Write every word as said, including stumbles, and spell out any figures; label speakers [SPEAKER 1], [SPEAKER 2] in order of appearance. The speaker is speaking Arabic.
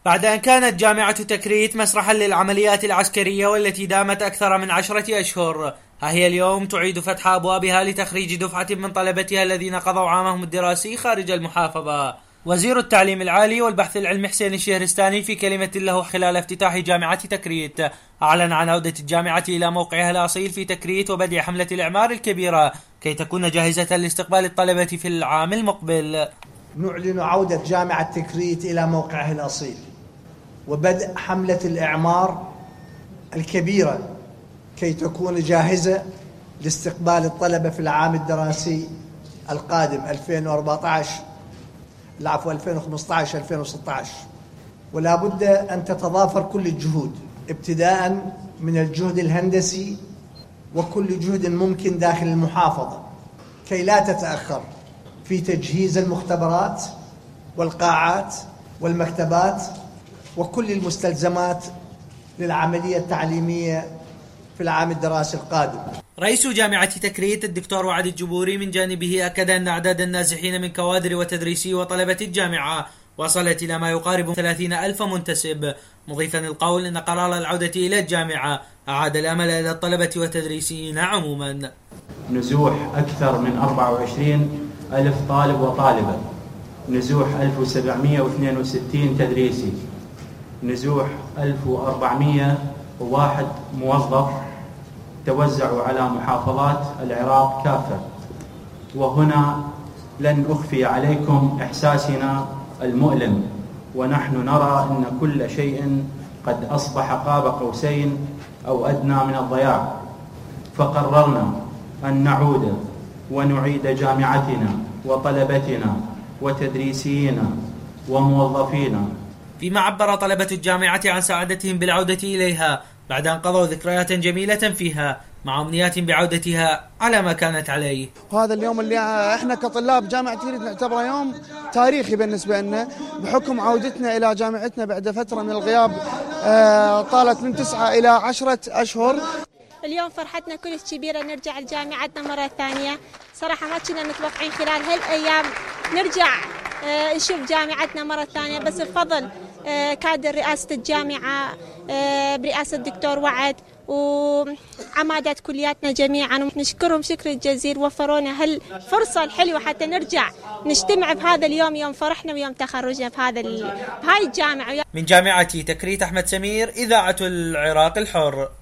[SPEAKER 1] بعد أن كانت جامعة تكريت مسرحا للعمليات العسكرية والتي دامت أكثر من عشرة أشهر، ها هي اليوم تعيد فتح أبوابها لتخريج دفعة من طلبتها الذين قضوا عامهم الدراسي خارج المحافظة. وزير التعليم العالي والبحث العلمي حسين الشهرستاني في كلمة له خلال افتتاح جامعة تكريت أعلن عن عودة الجامعة إلى موقعها الأصيل في تكريت وبدء حملة الإعمار الكبيرة كي تكون جاهزة لاستقبال الطلبة في العام المقبل.
[SPEAKER 2] نعلن عودة جامعة تكريت إلى موقعها الأصيل وبدء حملة الإعمار الكبيرة كي تكون جاهزة لاستقبال الطلبة في العام الدراسي القادم ألفين وأربعة عشر العفو ألفين وخمسة عشر ألفين وستة عشر. ولا بد أن تتضافر كل الجهود ابتداء من الجهد الهندسي وكل جهد ممكن داخل المحافظة كي لا تتأخر في تجهيز المختبرات والقاعات والمكتبات وكل المستلزمات للعملية التعليمية في العام الدراسي القادم.
[SPEAKER 1] رئيس جامعة تكريت الدكتور وعد الجبوري من جانبه أكد أن أعداد النازحين من كوادر وتدريسي وطلبة الجامعة وصلت إلى ما يقارب ثلاثين ألف منتسب، مضيفا القول أن قرار العودة إلى الجامعة أعاد الأمل إلى الطلبة والتدريسيين عموما.
[SPEAKER 3] نزوح أكثر من أربعة وعشرين ألف طالب وطالبة، نزوح ألف وسبعمئة واثنين وستين تدريسي، نزوح ألف وأربعمئة وواحد موظف توزعوا على محافظات العراق كافة. وهنا لن أخفي عليكم إحساسنا المؤلم، ونحن نرى أن كل شيء قد أصبح قاب قوسين أو أدنى من الضياع، فقررنا أن نعود ونعيد جامعتنا وطلبتنا وتدريسينا وموظفينا.
[SPEAKER 1] فيما عبر طلبة الجامعة عن سعادتهم بالعودة إليها بعد أن قضوا ذكريات جميلة فيها مع أمنيات بعودتها على ما كانت عليه.
[SPEAKER 4] وهذا اليوم اللي احنا كطلاب جامعة تكريت نعتبره يوم تاريخي بالنسبة لنا بحكم عودتنا إلى جامعتنا بعد فترة من الغياب طالت من تسعة إلى عشرة أشهر.
[SPEAKER 5] اليوم فرحتنا كلش كبيرة نرجع لجامعتنا مرة ثانية، صراحة ما كنا متوقعين خلال هالأيام نرجع نشوف جامعتنا مرة ثانية، بس بفضل كادر رئاسة الجامعة برئاسة الدكتور وعد وعمادة كلياتنا جميعا، نشكرهم شكر الجزيل، وفرونا هالفرصة الحلوة حتى نرجع نجتمع بهذا اليوم، يوم فرحنا ويوم تخرجنا بهذا بهاي الجامعة.
[SPEAKER 1] من جامعة تكريت أحمد سمير، إذاعة العراق الحر.